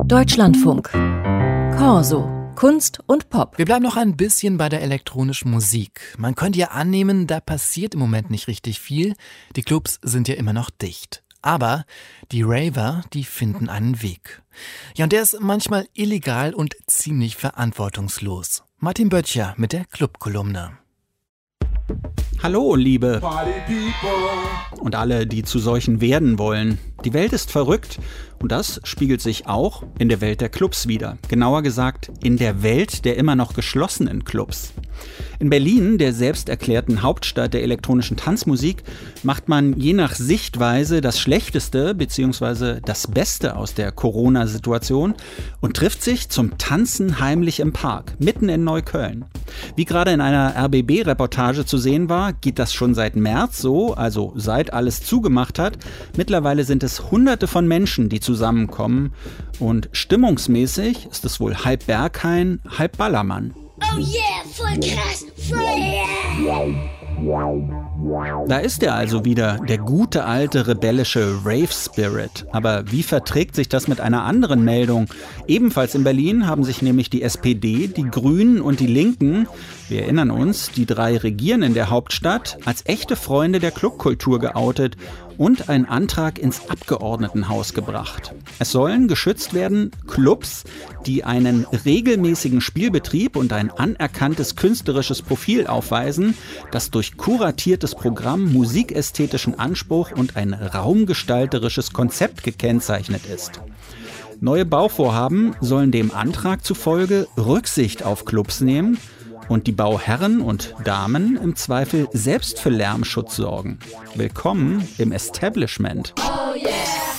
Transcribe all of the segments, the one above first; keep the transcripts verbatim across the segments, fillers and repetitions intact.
Deutschlandfunk. Corso. Kunst und Pop. Wir bleiben noch ein bisschen bei der elektronischen Musik. Man könnte ja annehmen, da passiert im Moment nicht richtig viel. Die Clubs sind ja immer noch dicht. Aber die Raver, die finden einen Weg. Ja, und der ist manchmal illegal und ziemlich verantwortungslos. Martin Böttcher mit der Clubkolumne. Hallo, liebe und alle, die zu solchen werden wollen. Die Welt ist verrückt und das spiegelt sich auch in der Welt der Clubs wider. Genauer gesagt, in der Welt der immer noch geschlossenen Clubs. In Berlin, der selbsterklärten Hauptstadt der elektronischen Tanzmusik, macht man je nach Sichtweise das Schlechteste bzw. das Beste aus der Corona-Situation und trifft sich zum Tanzen heimlich im Park, mitten in Neukölln. Wie gerade in einer R B B-Reportage zu sehen war, geht das schon seit März so, also seit alles zugemacht hat. Mittlerweile sind es Hunderte von Menschen, die zusammenkommen und stimmungsmäßig ist es wohl halb Berghain, halb Ballermann. Oh yeah, voll krass, voll yeah. Da ist er also wieder, der gute alte rebellische Rave-Spirit. Aber wie verträgt sich das mit einer anderen Meldung? Ebenfalls in Berlin haben sich nämlich die S P D, die Grünen und die Linken, wir erinnern uns, die drei regieren in der Hauptstadt, als echte Freunde der Clubkultur geoutet und einen Antrag ins Abgeordnetenhaus gebracht. Es sollen geschützt werden Clubs, die einen regelmäßigen Spielbetrieb und ein anerkanntes künstlerisches Profil aufweisen, das durch kuratiertes Programm, musikästhetischen Anspruch und ein raumgestalterisches Konzept gekennzeichnet ist. Neue Bauvorhaben sollen dem Antrag zufolge Rücksicht auf Clubs nehmen und die Bauherren und Damen im Zweifel selbst für Lärmschutz sorgen. Willkommen im Establishment. Oh yeah.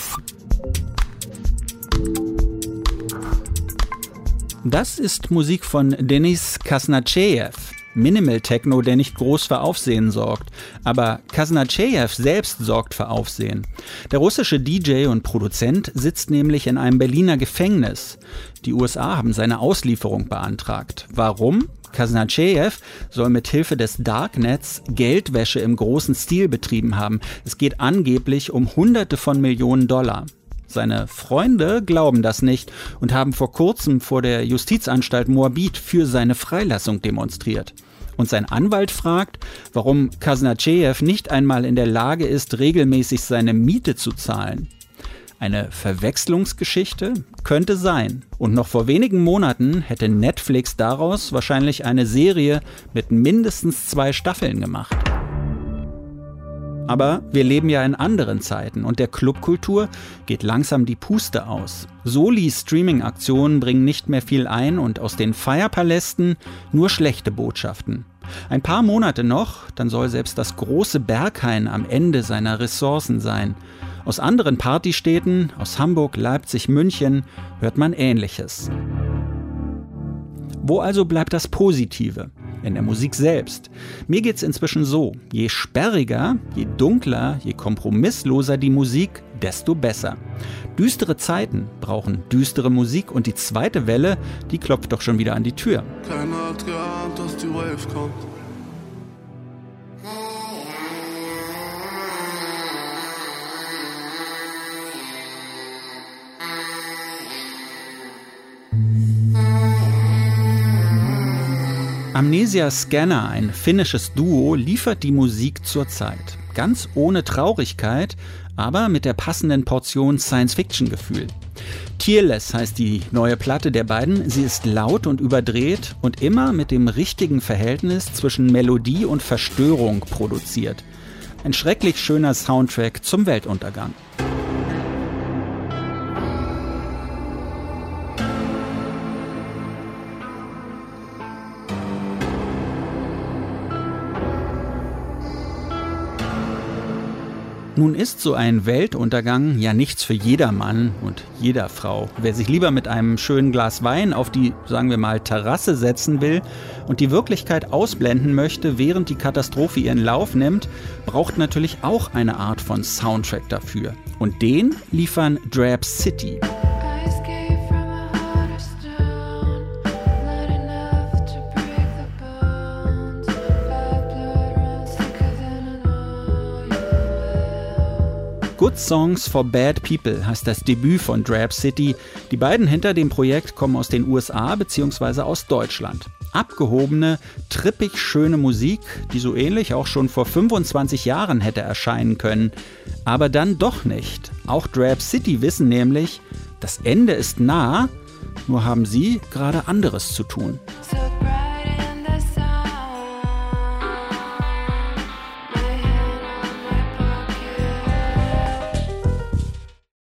Das ist Musik von Denis Kaznacheyev. Minimal Techno, der nicht groß für Aufsehen sorgt. Aber Kaznacheyev selbst sorgt für Aufsehen. Der russische D J und Produzent sitzt nämlich in einem Berliner Gefängnis. Die U S A haben seine Auslieferung beantragt. Warum? Kaznacheyev soll mit Hilfe des Darknets Geldwäsche im großen Stil betrieben haben. Es geht angeblich um Hunderte von Millionen Dollar. Seine Freunde glauben das nicht und haben vor kurzem vor der Justizanstalt Moabit für seine Freilassung demonstriert. Und sein Anwalt fragt, warum Kaznacheyev nicht einmal in der Lage ist, regelmäßig seine Miete zu zahlen. Eine Verwechslungsgeschichte? Könnte sein. Und noch vor wenigen Monaten hätte Netflix daraus wahrscheinlich eine Serie mit mindestens zwei Staffeln gemacht. Aber wir leben ja in anderen Zeiten und der Clubkultur geht langsam die Puste aus. Soli-Streaming-Aktionen bringen nicht mehr viel ein und aus den Feierpalästen nur schlechte Botschaften. Ein paar Monate noch, dann soll selbst das große Berghain am Ende seiner Ressourcen sein. Aus anderen Partystädten, aus Hamburg, Leipzig, München, hört man Ähnliches. Wo also bleibt das Positive? In der Musik selbst. Mir geht's inzwischen so, je sperriger, je dunkler, je kompromissloser die Musik, desto besser. Düstere Zeiten brauchen düstere Musik und die zweite Welle, die klopft doch schon wieder an die Tür. Keiner hat geahnt, dass die Wave kommt. Amnesia Scanner, ein finnisches Duo, liefert die Musik zur Zeit. Ganz ohne Traurigkeit, aber mit der passenden Portion Science-Fiction-Gefühl. Tearless heißt die neue Platte der beiden. Sie ist laut und überdreht und immer mit dem richtigen Verhältnis zwischen Melodie und Verstörung produziert. Ein schrecklich schöner Soundtrack zum Weltuntergang. Nun ist so ein Weltuntergang ja nichts für jeder Mann und jeder Frau. Wer sich lieber mit einem schönen Glas Wein auf die, sagen wir mal, Terrasse setzen will und die Wirklichkeit ausblenden möchte, während die Katastrophe ihren Lauf nimmt, braucht natürlich auch eine Art von Soundtrack dafür. Und den liefern Drab City. Good Songs for Bad People heißt das Debüt von Drab City. Die beiden hinter dem Projekt kommen aus den U S A bzw. aus Deutschland. Abgehobene, trippig schöne Musik, die so ähnlich auch schon vor fünfundzwanzig Jahren hätte erscheinen können. Aber dann doch nicht. Auch Drab City wissen nämlich, das Ende ist nah, nur haben sie gerade anderes zu tun. So